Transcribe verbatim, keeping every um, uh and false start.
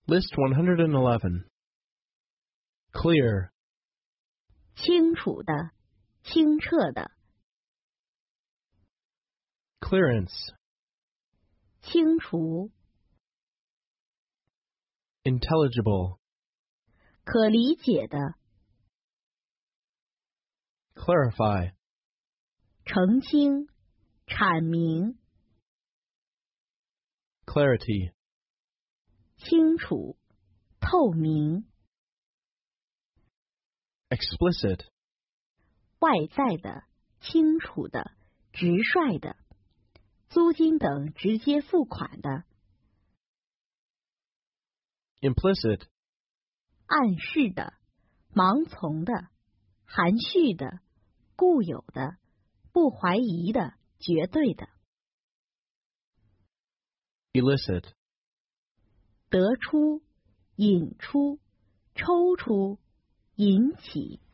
List one hundred eleven. Clear. 清楚的，清澈的。 Clearance. 清除， Intelligible. 可理解的。 Clarify. 澄清，阐明。 Clarity. 清楚，透明。 Explicit. 外在的，清楚的，直率的。租金等直接付款的。 Implicit. 暗示的，盲从的，含蓄的，固有的，不怀疑的，绝对的。 Elicit. 得出，引出，抽出，引起。